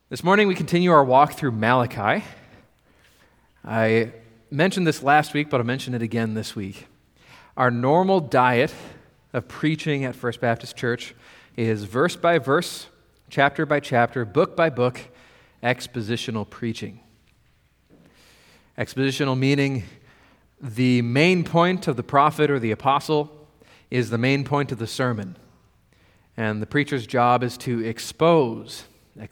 This morning we continue our walk through Malachi. I mentioned this last week, but I'll mention it again this week. Our normal diet of preaching at First Baptist Church is verse by verse, chapter by chapter, book by book, expositional preaching. Expositional meaning the main point of the prophet or the apostle is the main point of the sermon. And the preacher's job is to expose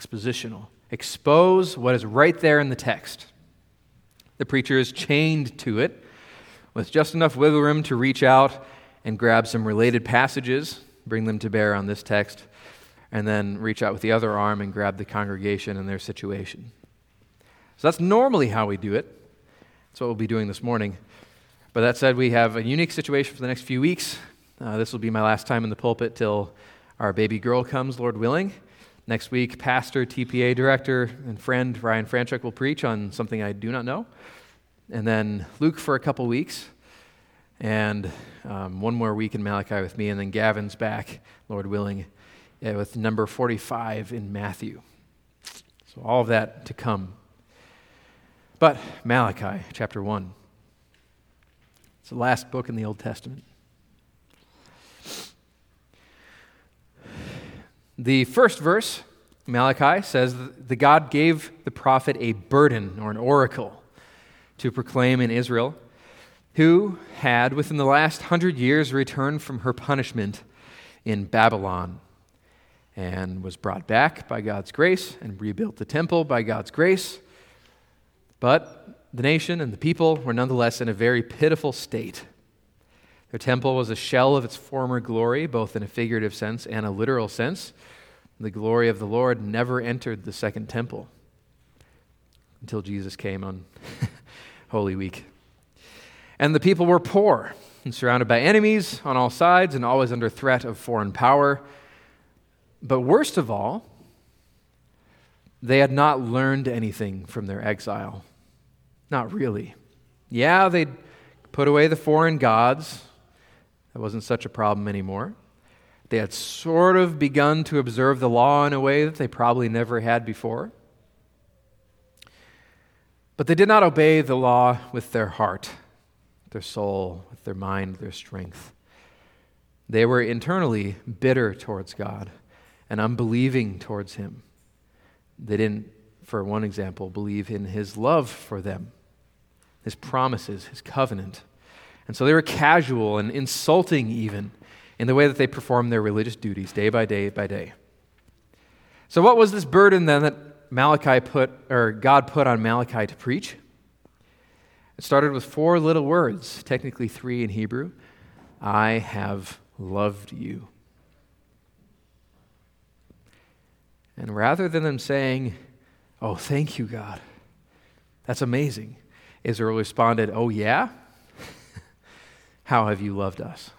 what is right there in the text. The preacher is chained to it with just enough wiggle room to reach out and grab some related passages, bring them to bear on this text, and then reach out with the other arm and grab the congregation and their situation. So that's normally how we do it. That's what we'll be doing this morning. But that said, we have a unique situation for the next few weeks. This will be my last time in the pulpit till our baby girl comes, Lord willing. Next week, pastor, TPA director, and friend Ryan Franchuk will preach on something I do not know. And then Luke for a couple weeks, and one more week in Malachi with me, and then Gavin's back, Lord willing, with number 45 in Matthew. So all of that to come. But Malachi, chapter 1. It's the last book in the Old Testament. The first verse, Malachi, says that God gave the prophet a burden or an oracle to proclaim in Israel, who had within the last 100 years returned from her punishment in Babylon and was brought back by God's grace and rebuilt the temple by God's grace. But the nation and the people were nonetheless in a very pitiful state. Their temple was a shell of its former glory, both in a figurative sense and a literal sense. The glory of the Lord never entered the second temple until Jesus came on Holy Week. And the people were poor and surrounded by enemies on all sides and always under threat of foreign power. But worst of all, they had not learned anything from their exile. Not really. Yeah, they'd put away the foreign gods. That wasn't such a problem anymore. They had sort of begun to observe the law in a way that they probably never had before. But they did not obey the law with their heart, their soul, with their mind, their strength. They were internally bitter towards God and unbelieving towards Him. They didn't, for one example, believe in His love for them, His promises, His covenant. And so they were casual and insulting even in the way that they performed their religious duties day by day by day. So what was this burden then that God put on Malachi to preach? It started with 4 little words, technically 3 in Hebrew. I have loved you. And rather than them saying, oh, thank you, God, that's amazing, Israel responded, oh, yeah? How have you loved us?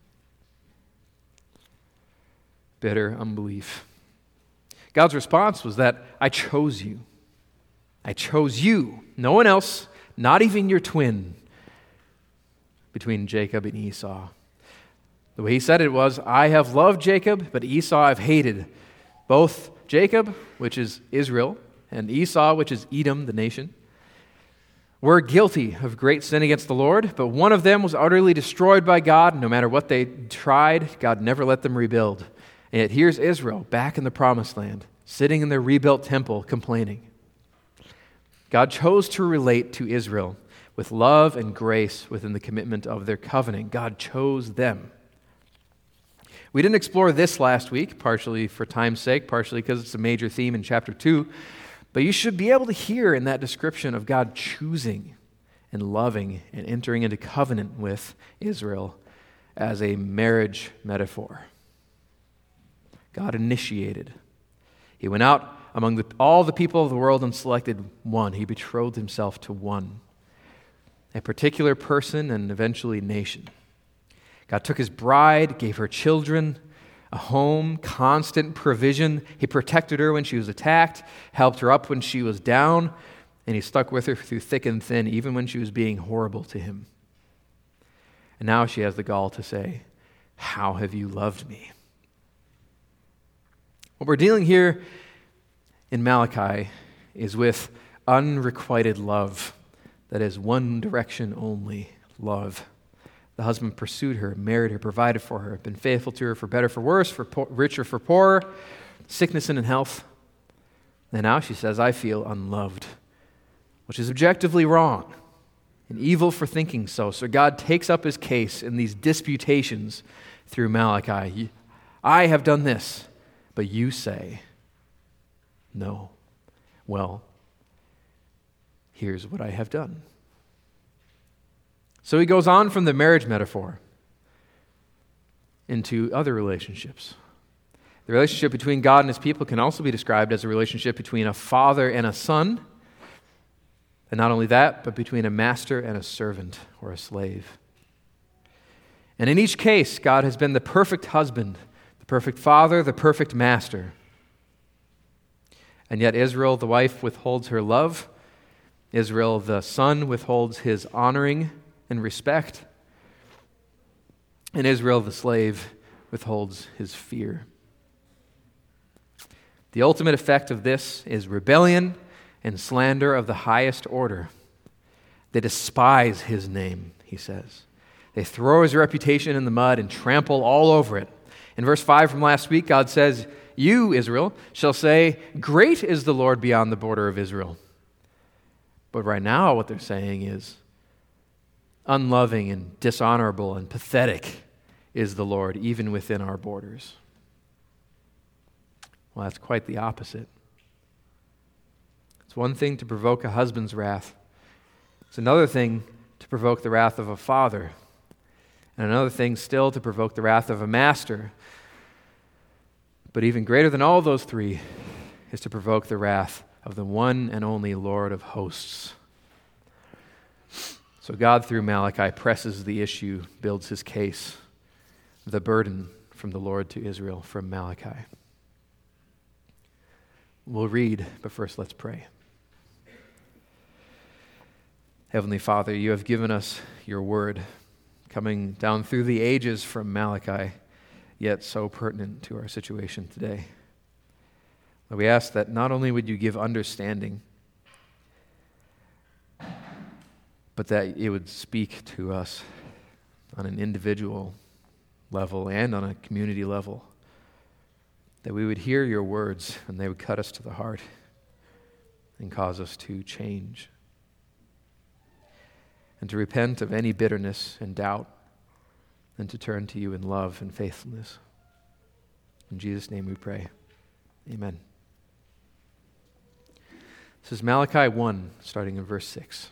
Bitter unbelief. God's response was that I chose you. I chose you. No one else, not even your twin, between Jacob and Esau. The way He said it was, I have loved Jacob, but Esau I've hated. Both Jacob, which is Israel, and Esau, which is Edom, the nation, were guilty of great sin against the Lord, but one of them was utterly destroyed by God. No matter what they tried, God never let them rebuild. And yet here's Israel back in the promised land, sitting in their rebuilt temple, complaining. God chose to relate to Israel with love and grace within the commitment of their covenant. God chose them. We didn't explore this last week, partially for time's sake, partially because it's a major theme in chapter 2. But you should be able to hear in that description of God choosing and loving and entering into covenant with Israel as a marriage metaphor. God initiated. He went out among all the people of the world and selected one. He betrothed Himself to one, a particular person and eventually nation. God took His bride, gave her children, a home, constant provision. He protected her when she was attacked, helped her up when she was down, and He stuck with her through thick and thin, even when she was being horrible to Him. And now she has the gall to say, how have you loved me? What we're dealing here in Malachi is with unrequited love. That is one direction only, love. The husband pursued her, married her, provided for her, been faithful to her for better, for worse, for richer, for poorer, sickness and in health. And now she says, I feel unloved, which is objectively wrong and evil for thinking so. So God takes up his case in these disputations through Malachi. I have done this, but you say no. Well, here's what I have done. So he goes on from the marriage metaphor into other relationships. The relationship between God and his people can also be described as a relationship between a father and a son. And not only that, but between a master and a servant or a slave. And in each case, God has been the perfect husband, the perfect father, the perfect master. And yet Israel, the wife, withholds her love. Israel, the son, withholds his honoring and respect. And Israel, the slave, withholds his fear. The ultimate effect of this is rebellion and slander of the highest order. They despise his name, he says. They throw his reputation in the mud and trample all over it. In verse 5 from last week, God says, you, Israel, shall say, great is the Lord beyond the border of Israel. But right now what they're saying is, unloving and dishonorable and pathetic is the Lord, even within our borders. Well, that's quite the opposite. It's one thing to provoke a husband's wrath. It's another thing to provoke the wrath of a father. And another thing still to provoke the wrath of a master. But even greater than all those three is to provoke the wrath of the one and only Lord of hosts. So God, through Malachi, presses the issue, builds his case, the burden from the Lord to Israel from Malachi. We'll read, but first let's pray. Heavenly Father, you have given us your word, coming down through the ages from Malachi, yet so pertinent to our situation today. Lord, we ask that not only would you give understanding, but that it would speak to us on an individual level and on a community level. That we would hear your words and they would cut us to the heart and cause us to change. And to repent of any bitterness and doubt and to turn to you in love and faithfulness. In Jesus' name we pray. Amen. This is Malachi 1, starting in verse 6.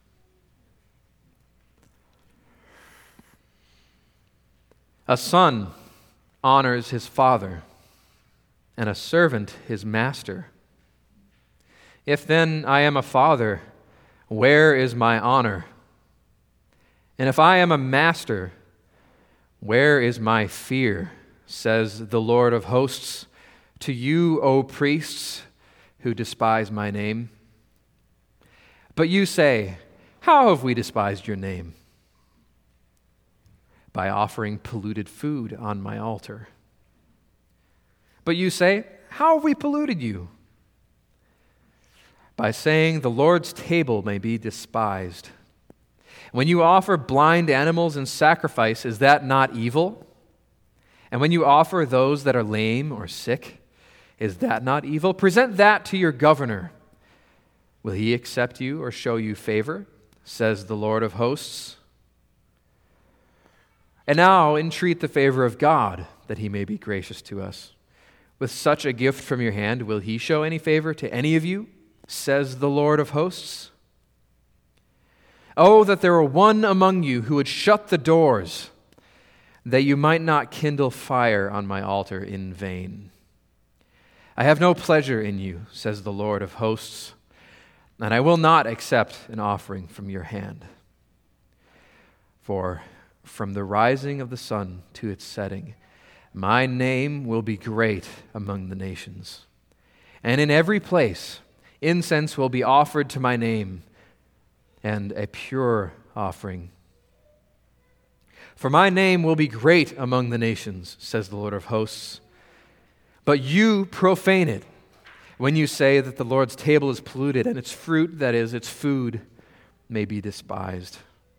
A son honors his father, and a servant his master. If then I am a father, where is my honor? And if I am a master, where is my fear? Says the Lord of hosts, to you, O priests, who despise my name. But you say, how have we despised your name? By offering polluted food on my altar. But you say, how have we polluted you? By saying the Lord's table may be despised. When you offer blind animals in sacrifice, is that not evil? And when you offer those that are lame or sick, is that not evil? Present that to your governor. Will he accept you or show you favor? Says the Lord of hosts. And now entreat the favor of God, that he may be gracious to us. With such a gift from your hand, will he show any favor to any of you? Says the Lord of hosts. Oh, that there were one among you who would shut the doors, that you might not kindle fire on my altar in vain. I have no pleasure in you, says the Lord of hosts, and I will not accept an offering from your hand. For from the rising of the sun to its setting, my name will be great among the nations. And in every place, incense will be offered to my name, and a pure offering. For my name will be great among the nations, says the Lord of hosts. But you profane it, when you say that the Lord's table is polluted and its fruit, that is, its food, may be despised.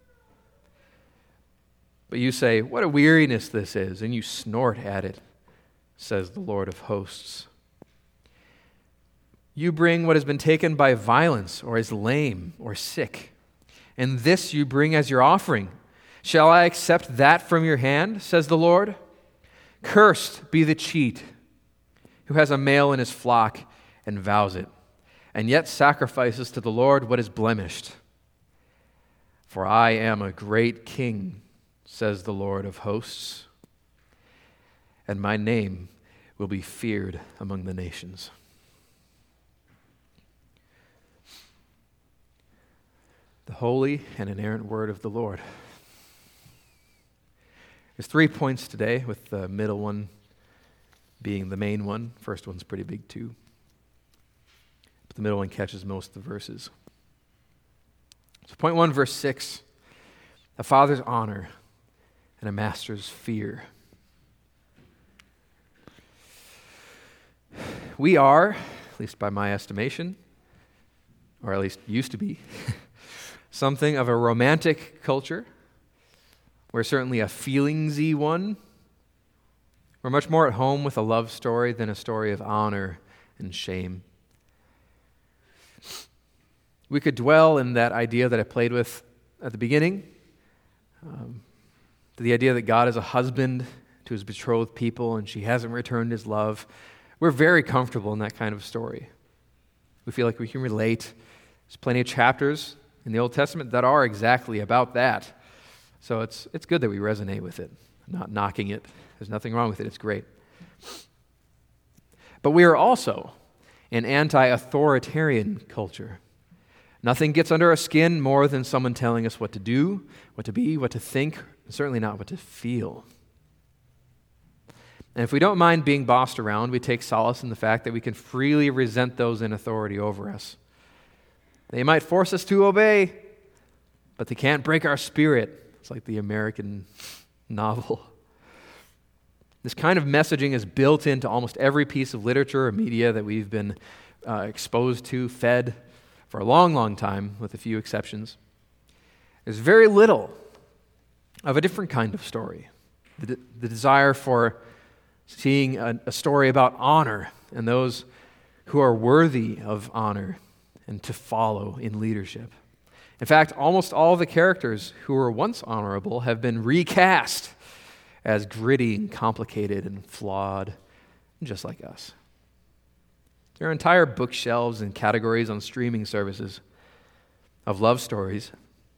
But you say, what a weariness this is, and you snort at it, says the Lord of hosts. You bring what has been taken by violence, or is lame, or sick, and this you bring as your offering. Shall I accept that from your hand, says the Lord? Cursed be the cheat who has a male in his flock and vows it, and yet sacrifices to the Lord what is blemished. For I am a great king, says the Lord of hosts, and my name will be feared among the nations. The holy and inerrant word of the Lord. There's 3 points today, with the middle one being the main one. First one's pretty big too. But the middle one catches most of the verses. So point 1, verse 6, a father's honor and a master's fear. We are, at least by my estimation, or at least used to be, something of a romantic culture. We're certainly a feelingsy one. We're much more at home with a love story than a story of honor and shame. We could dwell in that idea that I played with at the beginning, the idea that God is a husband to his betrothed people and she hasn't returned his love. We're very comfortable in that kind of story. We feel like we can relate. There's plenty of chapters in the Old Testament that are exactly about that. So it's good that we resonate with it. I'm not knocking it. There's nothing wrong with it. It's great. But we are also an anti-authoritarian culture. Nothing gets under our skin more than someone telling us what to do, what to be, what to think, and certainly not what to feel. And if we don't mind being bossed around, we take solace in the fact that we can freely resent those in authority over us. They might force us to obey, but they can't break our spirit. It's like the American novel. This kind of messaging is built into almost every piece of literature or media that we've been exposed to, fed for a long, long time, with a few exceptions. There's very little of a different kind of story. The desire for seeing a story about honor and those who are worthy of honor and to follow in leadership. In fact, almost all the characters who were once honorable have been recast as gritty and complicated and flawed, just like us. There are entire bookshelves and categories on streaming services of love stories,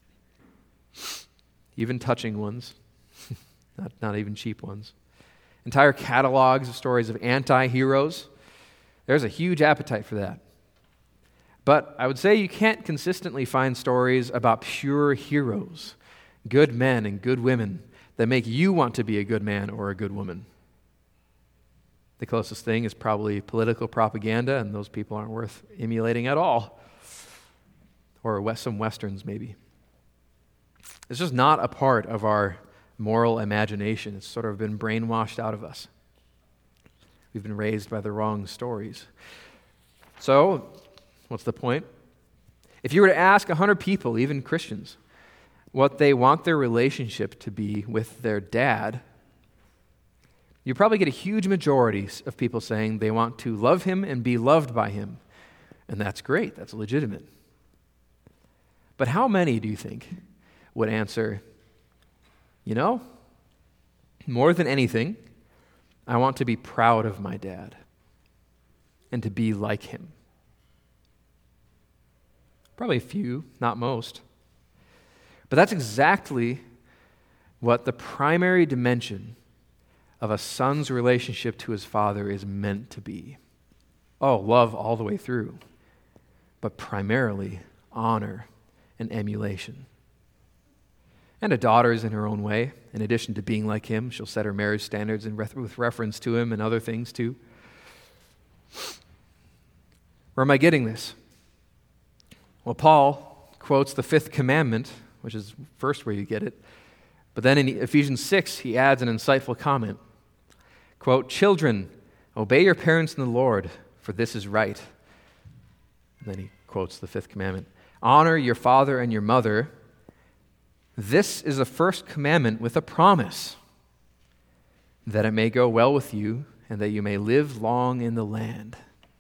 even touching ones, not even cheap ones. Entire catalogs of stories of anti-heroes. There's a huge appetite for that. But I would say you can't consistently find stories about pure heroes, good men and good women, that make you want to be a good man or a good woman. The closest thing is probably political propaganda, and those people aren't worth emulating at all. Or some Westerns, maybe. It's just not a part of our moral imagination. It's sort of been brainwashed out of us. We've been raised by the wrong stories. So, what's the point? If you were to ask 100 people, even Christians, what they want their relationship to be with their dad, you probably get a huge majority of people saying they want to love him and be loved by him. And that's great. That's legitimate. But how many do you think would answer, more than anything, I want to be proud of my dad and to be like him? Probably a few, not most. But that's exactly what the primary dimension of a son's relationship to his father is meant to be. Oh, love all the way through, but primarily honor and emulation. And a daughter is in her own way. In addition to being like him, she'll set her marriage standards with reference to him and other things too. Where am I getting this? Well, Paul quotes the 5th commandment, which is first where you get it. But then in Ephesians 6, he adds an insightful comment. Quote, "Children, obey your parents in the Lord, for this is right. And then he quotes the fifth commandment. Honor your father and your mother. This is the first commandment with a promise, that it may go well with you and that you may live long in the land.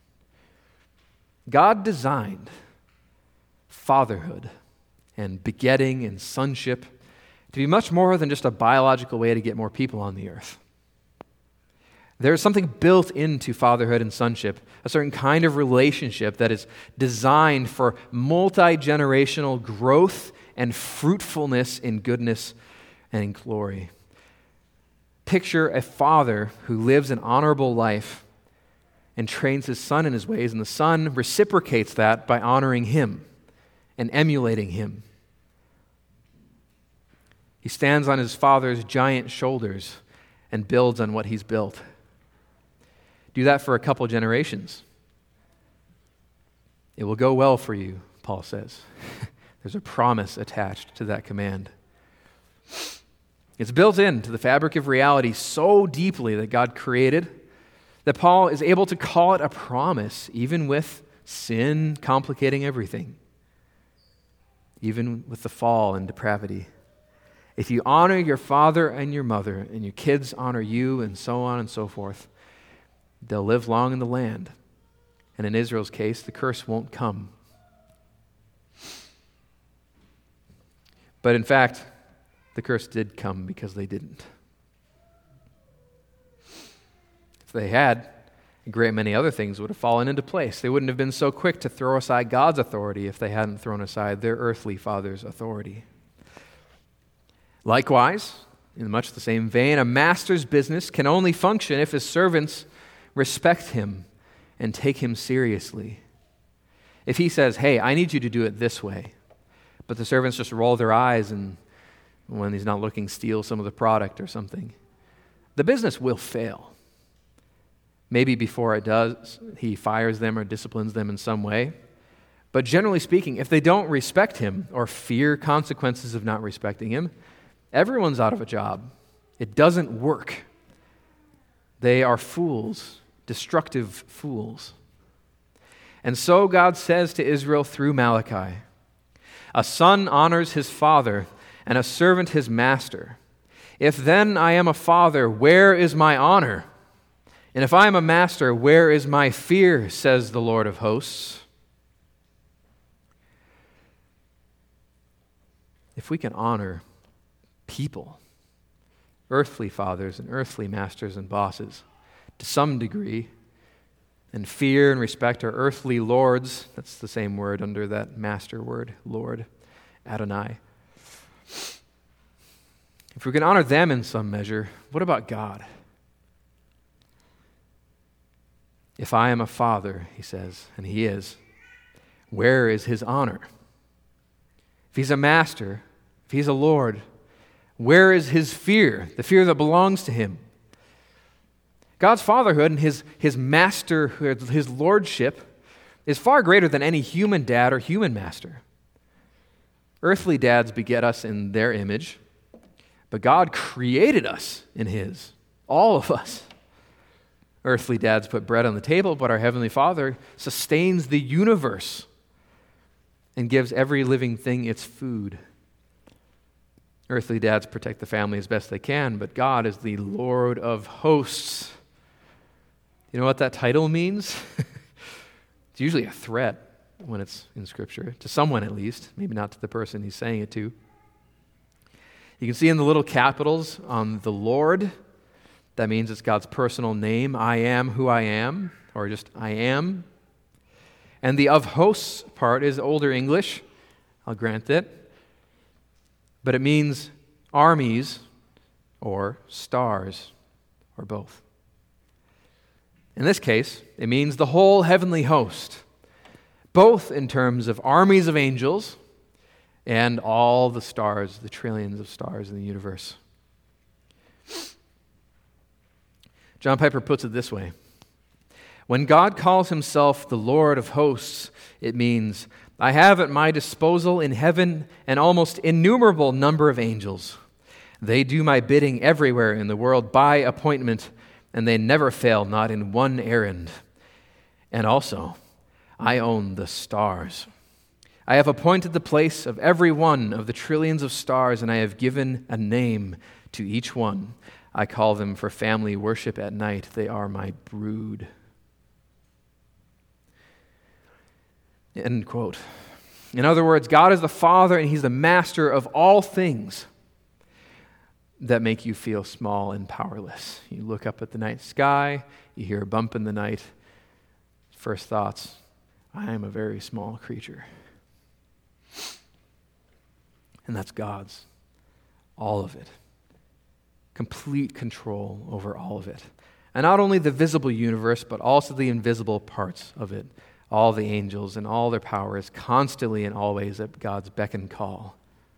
God designed fatherhood and begetting and sonship to be much more than just a biological way to get more people on the earth. There is something built into fatherhood and sonship, a certain kind of relationship that is designed for multi-generational growth and fruitfulness in goodness and in glory. Picture a father who lives an honorable life and trains his son in his ways, and the son reciprocates that by honoring him and emulating him. He stands on his father's giant shoulders and builds on what he's built. Do that for a couple generations. It will go well for you, Paul says. There's a promise attached to that command. It's built into the fabric of reality so deeply that God created that Paul is able to call it a promise, even with sin complicating everything, even with the fall and depravity. If you honor your father and your mother, and your kids honor you, and so on and so forth, they'll live long in the land. And in Israel's case, the curse won't come. But in fact, the curse did come because they didn't. If they had, a great many other things would have fallen into place. They wouldn't have been so quick to throw aside God's authority if they hadn't thrown aside their earthly father's authority. Likewise, in much the same vein, a master's business can only function if his servants respect him and take him seriously. If he says, hey, I need you to do it this way, but the servants just roll their eyes and when he's not looking, steal some of the product or something, the business will fail. Maybe before it does, he fires them or disciplines them in some way. But generally speaking, if they don't respect him or fear consequences of not respecting him, everyone's out of a job. It doesn't work. They are fools, destructive fools. And so God says to Israel through Malachi, a son honors his father, and a servant his master. If then I am a father, where is my honor? And if I am a master, where is my fear, says the Lord of hosts? If we can honor people, earthly fathers and earthly masters and bosses, to some degree, and fear and respect our earthly lords, that's the same word under that master word, Lord, Adonai. If we can honor them in some measure, what about God? If I am a father, he says, and he is, where is his honor? If he's a master, if he's a Lord, where is his fear, the fear that belongs to him? God's fatherhood and his masterhood, his lordship, is far greater than any human dad or human master. Earthly dads beget us in their image, but God created us in his, all of us. Earthly dads put bread on the table, but our Heavenly Father sustains the universe and gives every living thing its food. Earthly dads protect the family as best they can, but God is the Lord of hosts. You know what that title means? It's usually a threat when it's in Scripture, to someone at least, maybe not to the person he's saying it to. You can see in the little capitals on the Lord, that means it's God's personal name, I am who I am, or just I am. And the of hosts part is Older English, I'll grant it, but it means armies or stars or both. In this case, it means the whole heavenly host, both in terms of armies of angels and all the stars, the trillions of stars in the universe. John Piper puts it this way: when God calls himself the Lord of hosts, it means, I have at my disposal in heaven an almost innumerable number of angels. They do my bidding everywhere in the world by appointment, and they never fail, not in one errand. And also, I own the stars. I have appointed the place of every one of the trillions of stars, and I have given a name to each one. I call them for family worship at night. They are my brood." End quote. In other words, God is the Father, and He's the master of all things that make you feel small and powerless. You look up at the night sky, you hear a bump in the night. First thoughts, I am a very small creature. And that's God's. All of it. Complete control over all of it. And not only the visible universe, but also the invisible parts of it. All the angels and all their power is constantly and always at God's beck and call.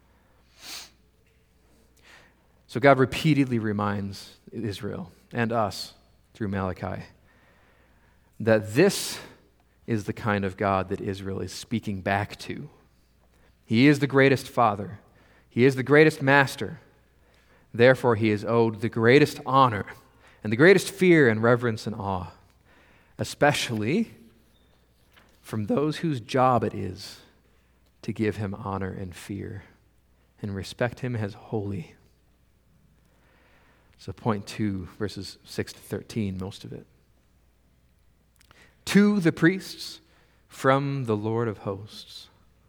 So God repeatedly reminds Israel and us through Malachi that this is the kind of God that Israel is speaking back to. He is the greatest Father. He is the greatest Master. Therefore, He is owed the greatest honor and the greatest fear and reverence and awe, especially from those whose job it is to give Him honor and fear and respect Him as holy. So point 2, verses 6 to 13, most of it. To the priests from the Lord of hosts.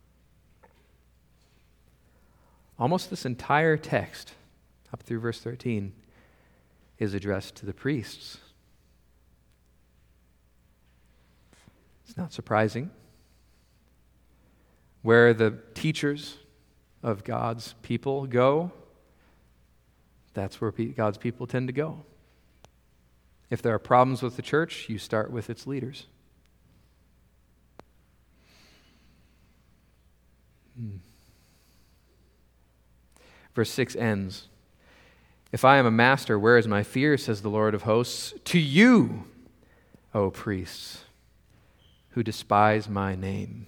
Almost this entire text, up through verse 13, is addressed to the priests. It's not surprising. Where the teachers of God's people go, that's where God's people tend to go. If there are problems with the church, you start with its leaders. Verse 6 ends, "If I am a master, where is my fear, says the Lord of hosts, to you, O priests, who despise my name."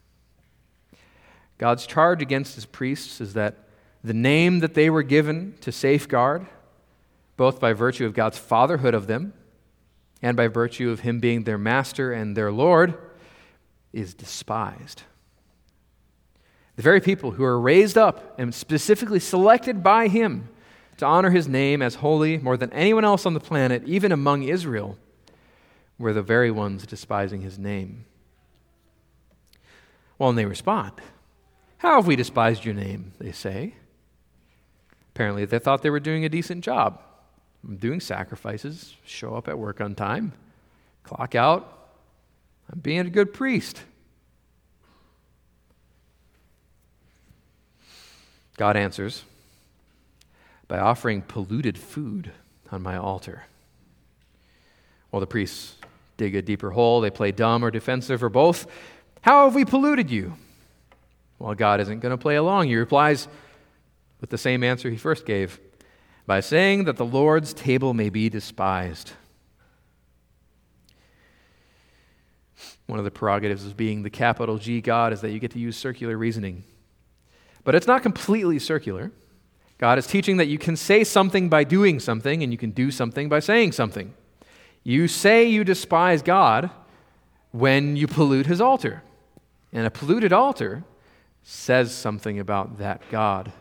God's charge against His priests is that the name that they were given to safeguard, both by virtue of God's fatherhood of them and by virtue of Him being their master and their Lord, is despised. The very people who are raised up and specifically selected by Him to honor His name as holy more than anyone else on the planet, even among Israel, were the very ones despising His name. Well, and they respond, "How have we despised your name?" they say. Apparently, they thought they were doing a decent job. I'm doing sacrifices, show up at work on time, clock out. I'm being a good priest. God answers by offering polluted food on my altar. While the priests dig a deeper hole, they play dumb or defensive or both. "How have we polluted you?" Well, God isn't going to play along. He replies with the same answer He first gave, by saying that the Lord's table may be despised. One of the prerogatives of being the capital G God is that you get to use circular reasoning. But it's not completely circular. God is teaching that you can say something by doing something, and you can do something by saying something. You say you despise God when you pollute His altar. And a polluted altar says something about that God.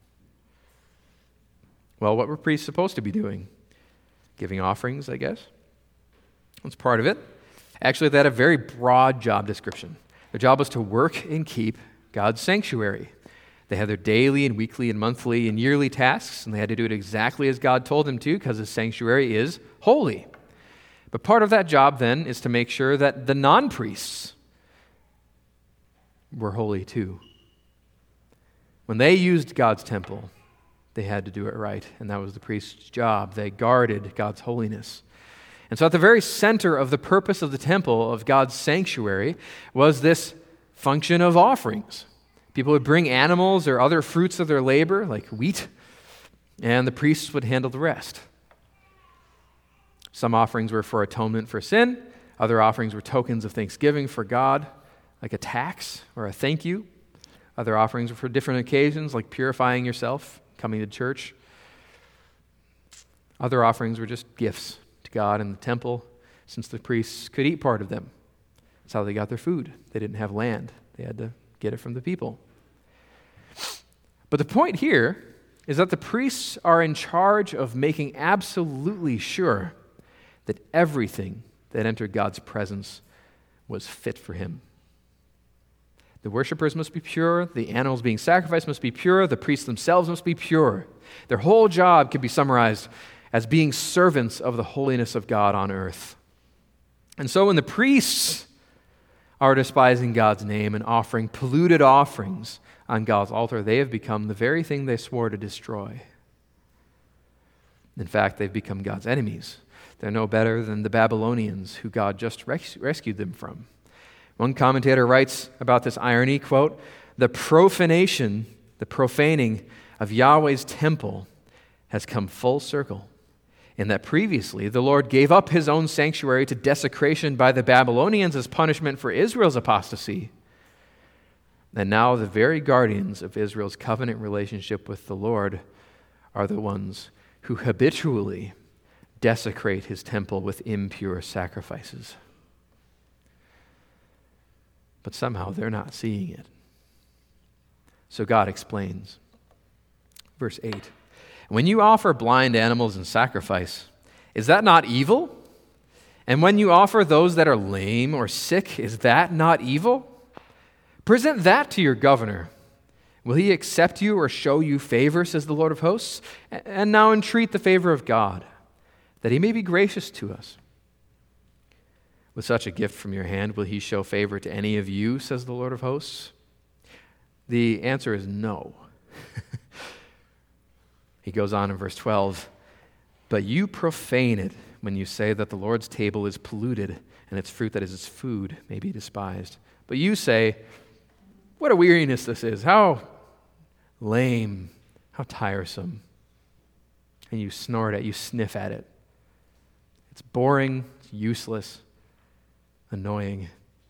Well, what were priests supposed to be doing? Giving offerings, I guess. That's part of it. Actually, they had a very broad job description. Their job was to work and keep God's sanctuary. They had their daily and weekly and monthly and yearly tasks, and they had to do it exactly as God told them to, because His sanctuary is holy. But part of that job then is to make sure that the non-priests were holy too. When they used God's temple, they had to do it right, and that was the priest's job. They guarded God's holiness. And so at the very center of the purpose of the temple, of God's sanctuary, was this function of offerings. People would bring animals or other fruits of their labor, like wheat, and the priests would handle the rest. Some offerings were for atonement for sin. Other offerings were tokens of thanksgiving for God, like a tax or a thank you. Other offerings were for different occasions, like purifying yourself, coming to church. Other offerings were just gifts to God in the temple, since the priests could eat part of them That's how they got their food. They didn't have land. They had to get it from the people. But the point here is that the priests are in charge of making absolutely sure that everything that entered God's presence was fit for him. The worshipers must be pure, the animals being sacrificed must be pure, the priests themselves must be pure. Their whole job can be summarized as being servants of the holiness of God on earth. And so when the priests are despising God's name and offering polluted offerings on God's altar, they have become the very thing they swore to destroy. In fact, they've become God's enemies. They're no better than the Babylonians who God just rescued them from. One commentator writes about this irony, quote, the profaning of Yahweh's temple has come full circle, in that previously the Lord gave up his own sanctuary to desecration by the Babylonians as punishment for Israel's apostasy. And now the very guardians of Israel's covenant relationship with the Lord are the ones who habitually desecrate his temple with impure sacrifices. But somehow they're not seeing it. So God explains. Verse 8, when you offer blind animals in sacrifice, is that not evil? And when you offer those that are lame or sick, is that not evil? Present that to your governor. Will he accept you or show you favor, says the Lord of hosts? And now entreat the favor of God, that he may be gracious to us. With such a gift from your hand, will he show favor to any of you, says the Lord of hosts? The answer is no. He goes on in verse 12, but you profane it when you say that the Lord's table is polluted and its fruit, that is its food, may be despised. But you say, what a weariness this is, how lame, how tiresome. And you snort at, you sniff at it. It's boring, it's useless, annoying.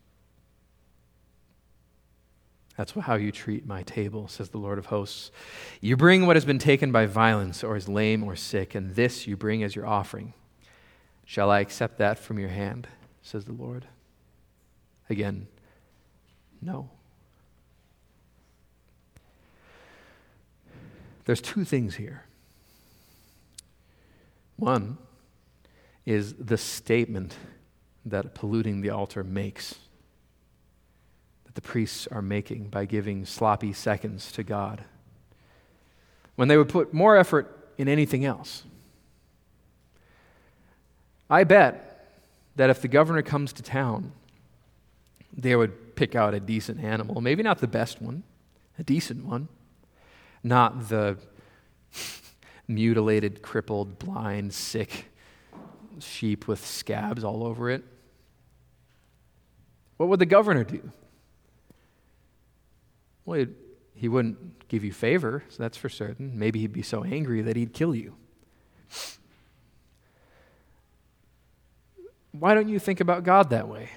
That's how you treat my table, says the Lord of hosts. You bring what has been taken by violence or is lame or sick, and this you bring as your offering. Shall I accept that from your hand, says the Lord? Again, no. There's two things here. One is the statement that polluting the altar makes, that the priests are making by giving sloppy seconds to God, when they would put more effort in anything else. I bet that if the governor comes to town, they would pick out a decent animal, maybe not the best one, a decent one, not the mutilated, crippled, blind, sick sheep with scabs all over it. What would the governor do? Well, he wouldn't give you favor, so that's for certain. Maybe he'd be so angry that he'd kill you. Why don't you think about God that way?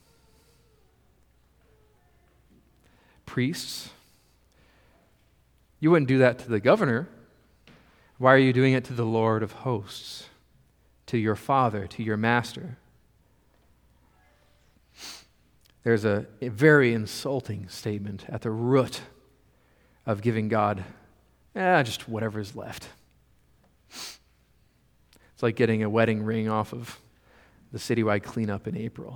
Priests, you wouldn't do that to the governor. Why are you doing it to the Lord of hosts, to your Father, to your Master? There's a very insulting statement at the root of giving God just whatever is left. It's like getting a wedding ring off of the citywide cleanup in April.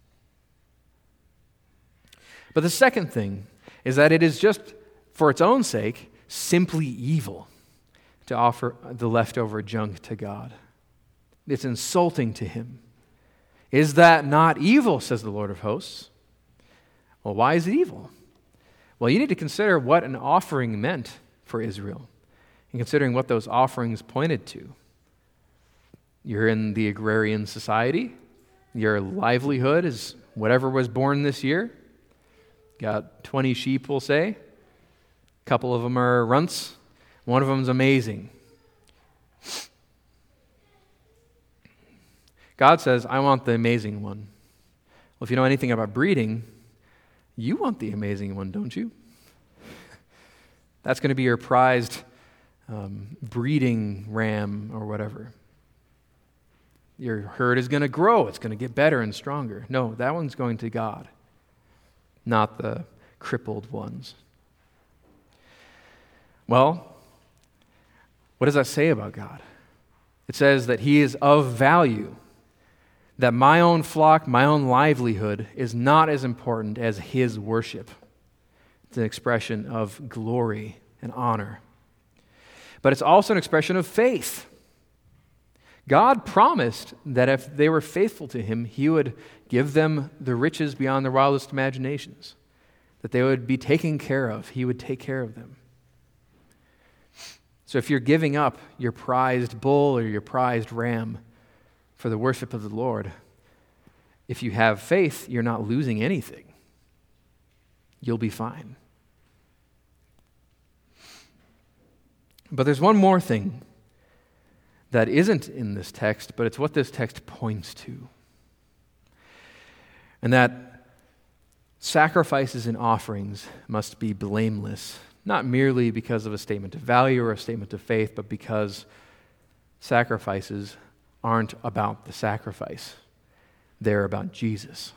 But the second thing is that it is just, for its own sake, simply evil to offer the leftover junk to God. It's insulting to him. Is that not evil, says the Lord of hosts? Well, why is it evil? Well, you need to consider what an offering meant for Israel, and considering what those offerings pointed to. You're in the agrarian society. Your livelihood is whatever was born this year. Got 20 sheep, we'll say. A couple of them are runts. One of them is amazing. God says, I want the amazing one. Well, if you know anything about breeding, you want the amazing one, don't you? That's going to be your prized breeding ram or whatever. Your herd is going to grow. It's going to get better and stronger. No, that one's going to God, not the crippled ones. Well, what does that say about God? It says that he is of value, that my own flock, my own livelihood is not as important as his worship. It's an expression of glory and honor. But it's also an expression of faith. God promised that if they were faithful to him, he would give them the riches beyond their wildest imaginations, that they would be taken care of. He would take care of them. So if you're giving up your prized bull or your prized ram for the worship of the Lord, if you have faith, you're not losing anything. You'll be fine. But there's one more thing that isn't in this text, but it's what this text points to. And that sacrifices and offerings must be blameless, not merely because of a statement of value or a statement of faith, but because sacrifices aren't about the sacrifice. They're about Jesus.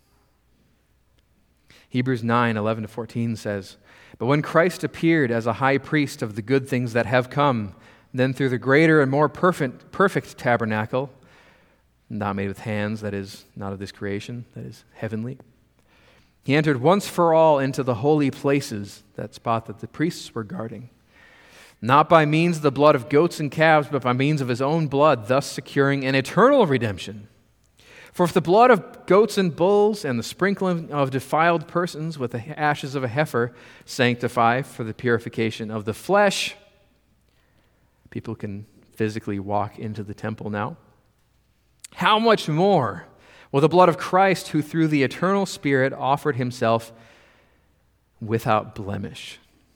Hebrews 9:11-14 says, "But when Christ appeared as a high priest of the good things that have come, then through the greater and more perfect tabernacle, not made with hands, that is, not of this creation, that is heavenly, he entered once for all into the holy places," that spot that the priests were guarding, "not by means of the blood of goats and calves, but by means of his own blood, thus securing an eternal redemption. For if the blood of goats and bulls and the sprinkling of defiled persons with the ashes of a heifer sanctify for the purification of the flesh," people can physically walk into the temple now, "how much more will the blood of Christ, who through the eternal Spirit offered himself without blemish?"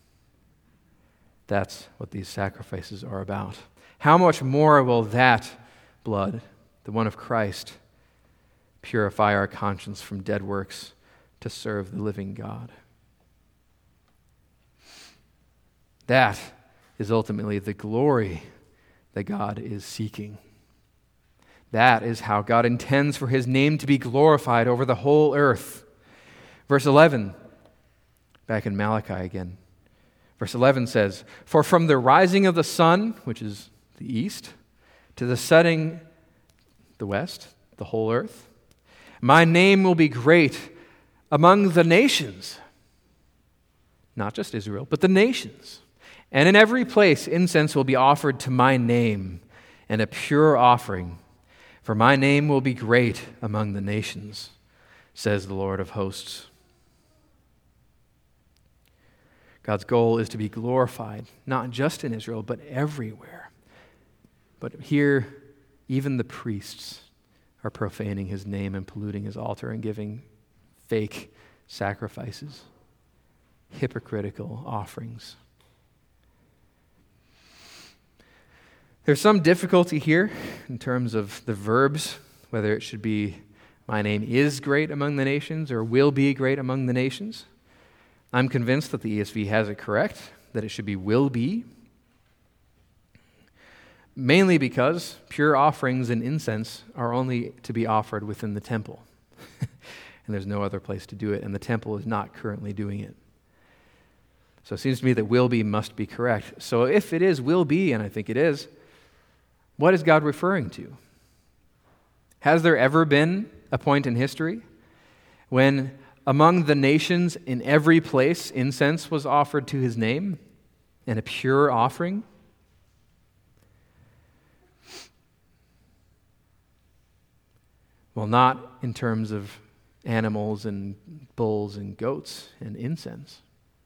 That's what these sacrifices are about. How much more will that blood, the one of Christ, purify our conscience from dead works to serve the living God? That is ultimately the glory that God is seeking. That is how God intends for his name to be glorified over the whole earth. Verse 11, back in Malachi again. Verse 11 says, "For from the rising of the sun," which is the east, "to the setting, the west, the whole earth, my name will be great among the nations." Not just Israel, but the nations. "And in every place incense will be offered to my name, and a pure offering. For my name will be great among the nations, says the Lord of hosts." God's goal is to be glorified, not just in Israel, but everywhere. But here, even the priests are profaning his name and polluting his altar and giving fake sacrifices, hypocritical offerings. There's some difficulty here in terms of the verbs, whether it should be "my name is great among the nations" or "will be great among the nations." I'm convinced that the ESV has it correct, that it should be "will be," mainly because pure offerings and incense are only to be offered within the temple. And there's no other place to do it, and the temple is not currently doing it. So it seems to me that "will be" must be correct. So if it is "will be," and I think it is, what is God referring to? Has there ever been a point in history when among the nations in every place incense was offered to his name and a pure offering? Well, not in terms of animals and bulls and goats and incense.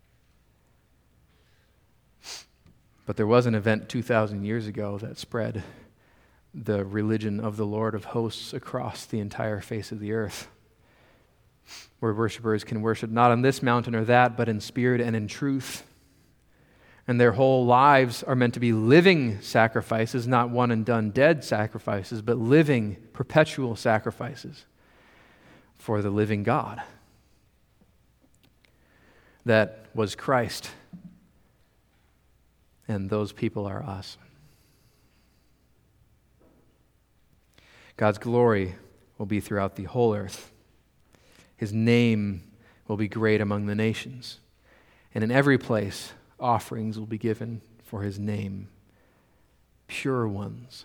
But there was an event 2,000 years ago that spread the religion of the Lord of hosts across the entire face of the earth, where worshipers can worship not on this mountain or that, but in spirit and in truth. And their whole lives are meant to be living sacrifices, not one and done dead sacrifices, but living, perpetual sacrifices for the living God. That was Christ. And those people are us. God's glory will be throughout the whole earth. His name will be great among the nations. And in every place, offerings will be given for his name, pure ones.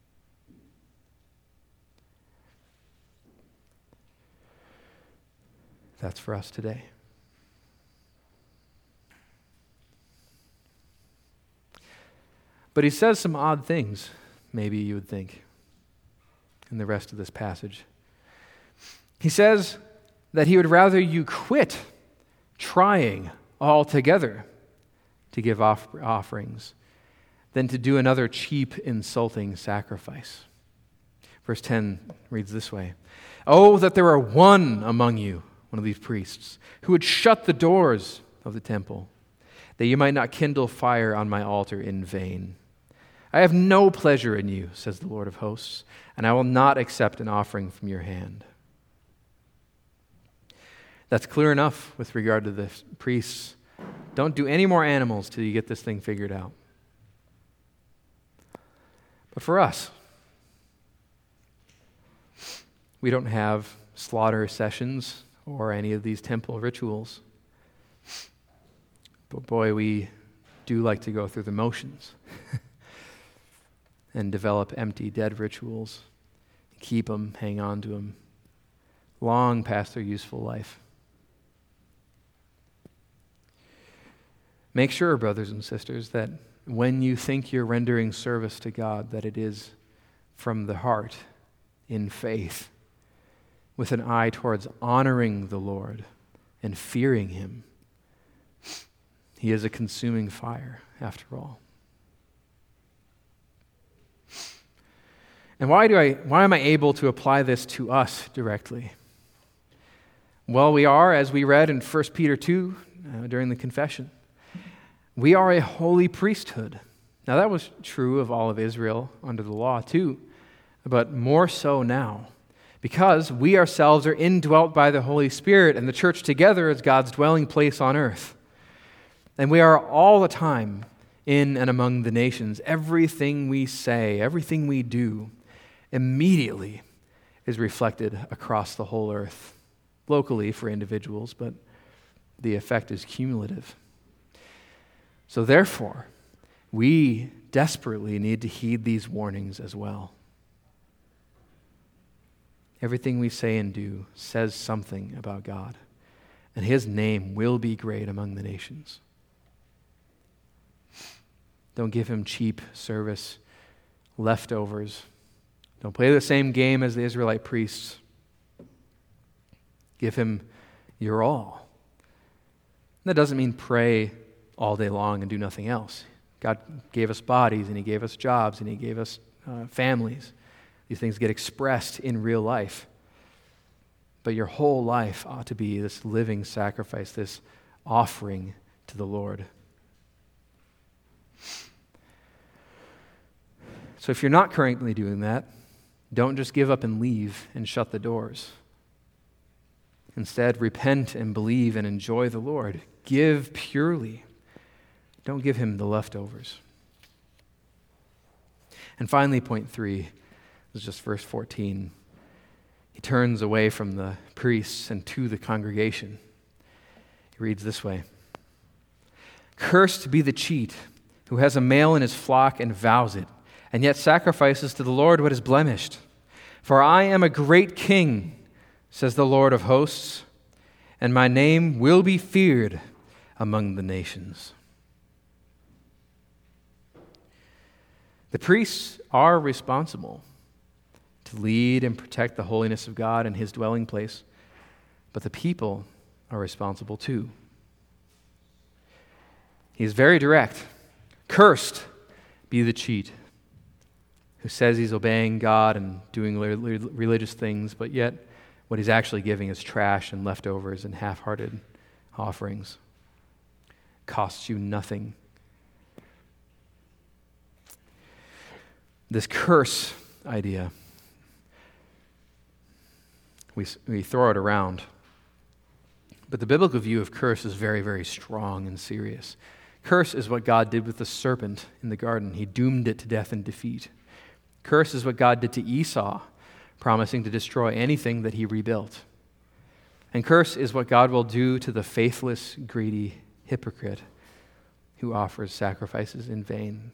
That's for us today. But he says some odd things, maybe you would think, in the rest of this passage. He says that he would rather you quit trying altogether to give offerings than to do another cheap, insulting sacrifice. Verse 10 reads this way, "Oh, that there were one among you," one of these priests, "who would shut the doors of the temple, that you might not kindle fire on my altar in vain. I have no pleasure in you, says the Lord of hosts, and I will not accept an offering from your hand." That's clear enough with regard to the priests. Don't do any more animals till you get this thing figured out. But for us, we don't have slaughter sessions or any of these temple rituals. But boy, we do like to go through the motions and develop empty, dead rituals, keep them, hang on to them, long past their useful life. Make sure, brothers and sisters, that when you think you're rendering service to God, that it is from the heart, in faith, with an eye towards honoring the Lord and fearing him. He is a consuming fire, after all. And why am I able to apply this to us directly? Well, we are, as we read in 1 Peter 2 during the confession, we are a holy priesthood. Now, that was true of all of Israel under the law too, but more so now, because we ourselves are indwelt by the Holy Spirit, and the church together is God's dwelling place on earth. And we are all the time in and among the nations. Everything we say, everything we do, immediately is reflected across the whole earth, locally for individuals, but the effect is cumulative. So therefore, we desperately need to heed these warnings as well. Everything we say and do says something about God, and his name will be great among the nations. Don't give him cheap service, leftovers. Don't play the same game as the Israelite priests. Give him your all. That doesn't mean pray all day long and do nothing else. God gave us bodies, and he gave us jobs, and he gave us families. These things get expressed in real life. But your whole life ought to be this living sacrifice, this offering to the Lord. So if you're not currently doing that, don't just give up and leave and shut the doors. Instead, repent and believe and enjoy the Lord. Give purely. Don't give him the leftovers. And finally, point 3 is just verse 14. He turns away from the priests and to the congregation. He reads this way, "Cursed be the cheat who has a male in his flock and vows it, and yet sacrifices to the Lord what is blemished. For I am a great king, says the Lord of hosts, and my name will be feared among the nations." The priests are responsible to lead and protect the holiness of God and his dwelling place, but the people are responsible too. He is very direct. "Cursed be the cheat who says he's obeying God and doing religious things, but yet what he's actually giving is trash and leftovers and half-hearted offerings. Costs you nothing." This curse idea, we throw it around. But the biblical view of curse is very, very strong and serious. Curse is what God did with the serpent in the garden. He doomed it to death and defeat. Curse is what God did to Esau promising to destroy anything that he rebuilt. And curse is what God will do to the faithless, greedy hypocrite who offers sacrifices in vain,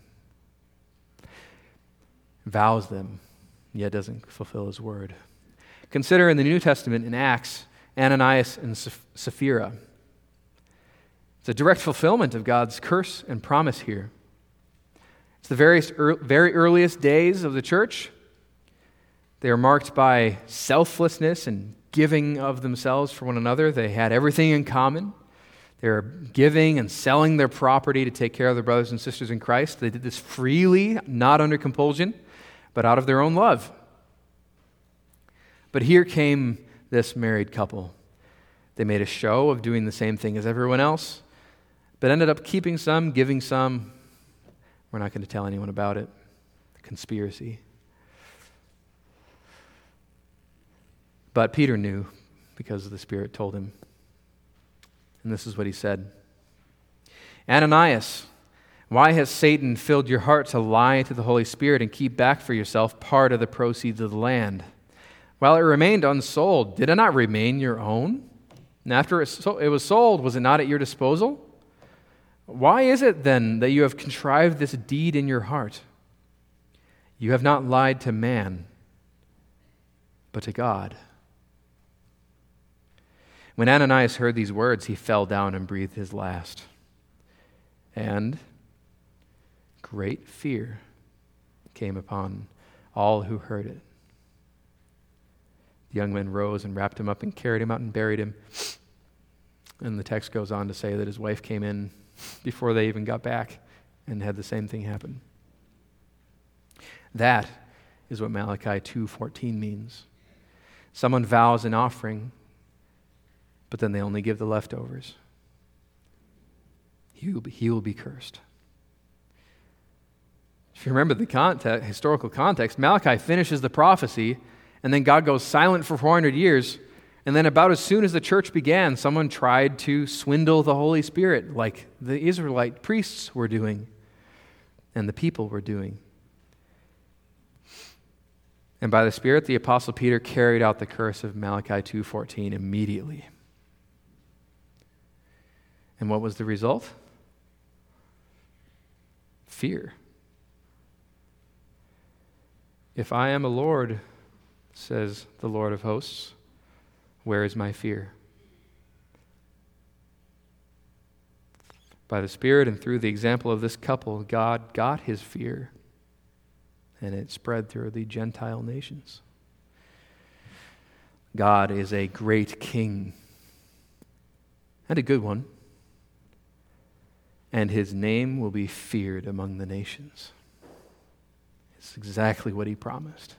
vows them, yet doesn't fulfill his word. Consider in the New Testament, in Acts, Ananias and Sapphira. It's a direct fulfillment of God's curse and promise here. It's the very earliest days of the church. They are marked by selflessness and giving of themselves for one another. They had everything in common. They were giving and selling their property to take care of their brothers and sisters in Christ. They did this freely, not under compulsion, but out of their own love. But here came this married couple. They made a show of doing the same thing as everyone else, but ended up keeping some, giving some. We're not going to tell anyone about it. A conspiracy. But Peter knew because the Spirit told him. And this is what he said. Ananias, why has Satan filled your heart to lie to the Holy Spirit and keep back for yourself part of the proceeds of the land? While it remained unsold, did it not remain your own? And after it was sold, was it not at your disposal? Why is it then that you have contrived this deed in your heart? You have not lied to man, but to God. When Ananias heard these words, he fell down and breathed his last. And great fear came upon all who heard it. The young men rose and wrapped him up and carried him out and buried him. And the text goes on to say that his wife came in before they even got back and had the same thing happen. That is what Malachi 2:14 means. Someone vows an offering, but then they only give the leftovers. He will be cursed. If you remember the historical context, Malachi finishes the prophecy, and then God goes silent for 400 years, and then about as soon as the church began, someone tried to swindle the Holy Spirit like the Israelite priests were doing and the people were doing. And by the Spirit, the Apostle Peter carried out the curse of Malachi 2:14 immediately. And what was the result? Fear. If I am a Lord, says the Lord of hosts, where is my fear? By the Spirit and through the example of this couple, God got his fear, and it spread through the Gentile nations. God is a great king, and a good one, and his name will be feared among the nations. It's exactly what he promised.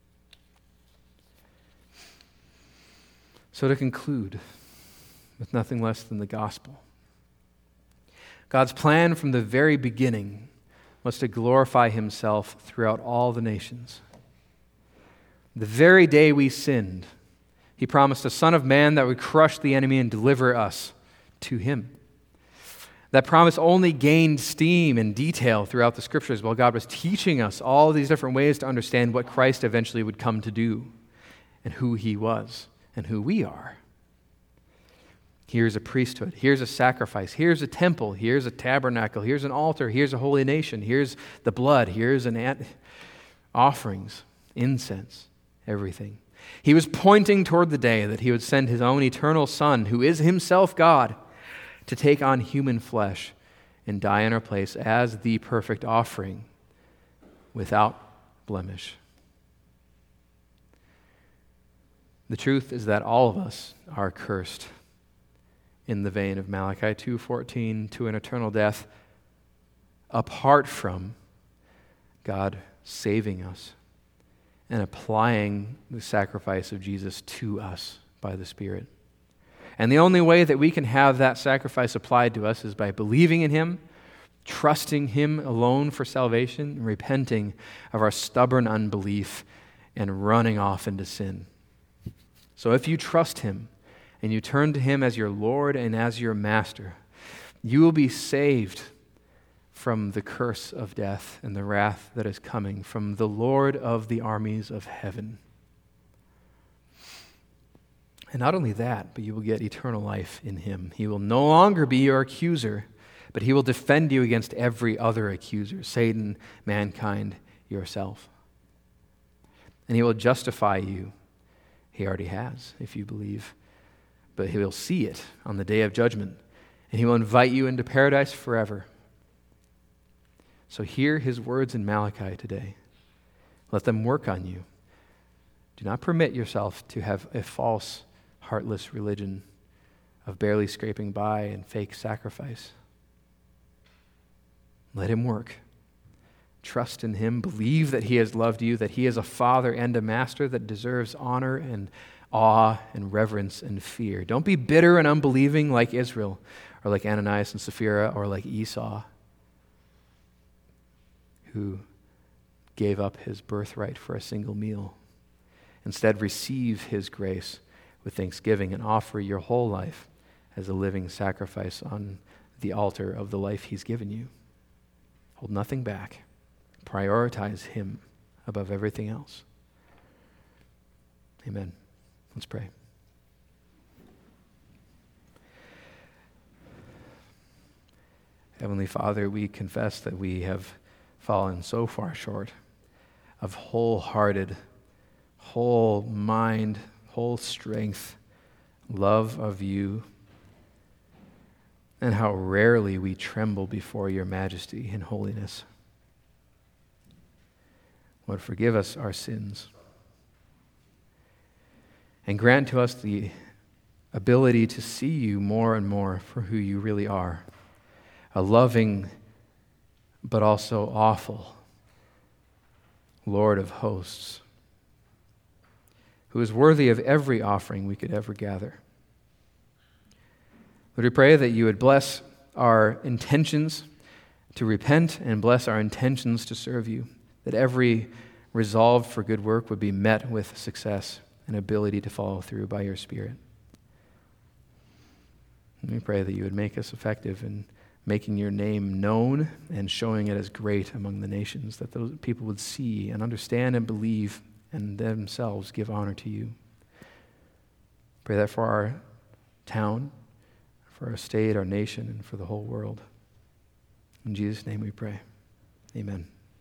So to conclude, with nothing less than the gospel, God's plan from the very beginning was to glorify himself throughout all the nations. The very day we sinned, he promised a Son of Man that would crush the enemy and deliver us to him. That promise only gained steam and detail throughout the Scriptures while God was teaching us all these different ways to understand what Christ eventually would come to do and who he was and who we are. Here's a priesthood. Here's a sacrifice. Here's a temple. Here's a tabernacle. Here's an altar. Here's a holy nation. Here's the blood. Here's offerings, incense, everything. He was pointing toward the day that he would send his own eternal Son, who is himself God, to take on human flesh and die in our place as the perfect offering without blemish. The truth is that all of us are cursed in the vein of Malachi 2:14 to an eternal death apart from God saving us and applying the sacrifice of Jesus to us by the Spirit. And the only way that we can have that sacrifice applied to us is by believing in him, trusting him alone for salvation, and repenting of our stubborn unbelief and running off into sin. So if you trust him and you turn to him as your Lord and as your Master, you will be saved from the curse of death and the wrath that is coming from the Lord of the armies of heaven. And not only that, but you will get eternal life in him. He will no longer be your accuser, but he will defend you against every other accuser, Satan, mankind, yourself. And he will justify you. He already has, if you believe. But he will see it on the day of judgment, and he will invite you into paradise forever. So hear his words in Malachi today. Let them work on you. Do not permit yourself to have a false, heartless religion of barely scraping by and fake sacrifice. Let him work. Trust in him. Believe that he has loved you, that he is a father and a master that deserves honor and awe and reverence and fear. Don't be bitter and unbelieving like Israel, or like Ananias and Sapphira, or like Esau, who gave up his birthright for a single meal. Instead, receive his grace with thanksgiving and offer your whole life as a living sacrifice on the altar of the life he's given you. Hold nothing back. Prioritize him above everything else. Amen. Let's pray. Heavenly Father, we confess that we have fallen so far short of wholehearted, whole mind, whole strength, love of you, and how rarely we tremble before your majesty and holiness. Lord, forgive us our sins and grant to us the ability to see you more and more for who you really are, a loving but also awful Lord of hosts, who is worthy of every offering we could ever gather. Lord, we pray that you would bless our intentions to repent and bless our intentions to serve you, that every resolve for good work would be met with success and ability to follow through by your Spirit. And we pray that you would make us effective in making your name known and showing it as great among the nations, that those people would see and understand and believe and themselves give honor to you. Pray that for our town, for our state, our nation, and for the whole world. In Jesus' name we pray. Amen.